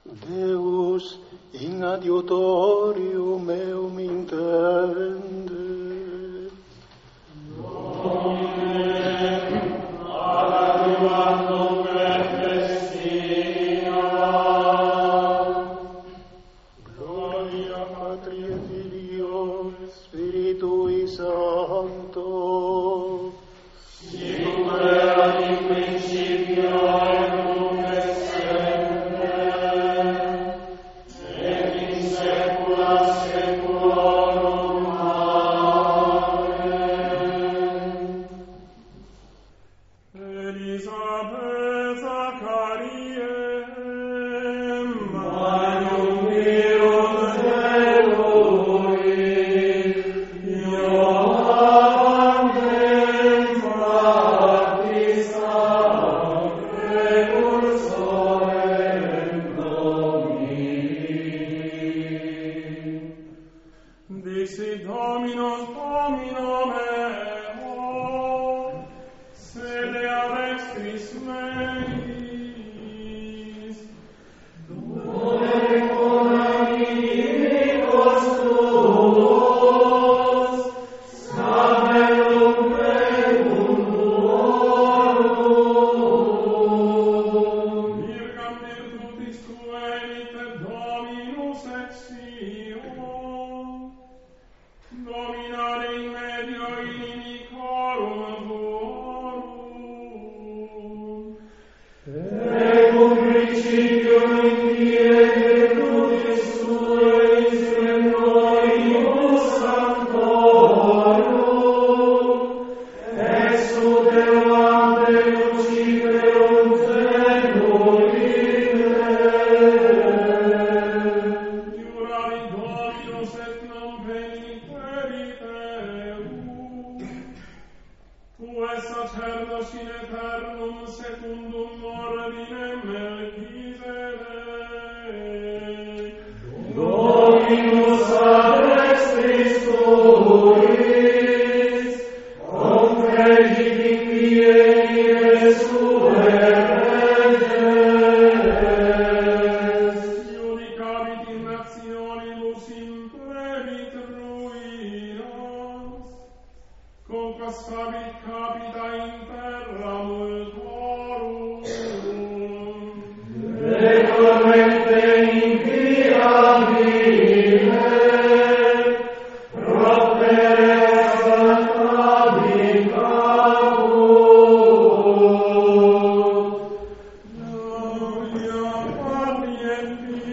Deus in adiutorium meum intende. Gloria Patri et Filio et Spiritui Sancto. Sicut erat in principio et nunc et semper, et in saecula saeculorum. Amen. Elisabeth Zachariem, Magnum Virus Eloi, Ioannem Baptista, Precursorem Domini. dixit Dominus Domino meo, sede ad extris meis, Virgam virtutis tuenit et Dominus exio, dominare in medio inimicorum tuorum. Ecum principio in die virtutis tuis regnorius sanctorum, exut evante cruciferum Iuravi Dominus et non peniterit eum. Tu es sacerdos in aeternum secundum ordinem Melchizedek. Dominus ad extris tuis, confregit in piedi resurrectes. Iudicabit in nationibus implevit ruinas, conquas fabit capita in terra multorum. Recurrente inviabile, proptere exaltabit caput. Gloria Patri et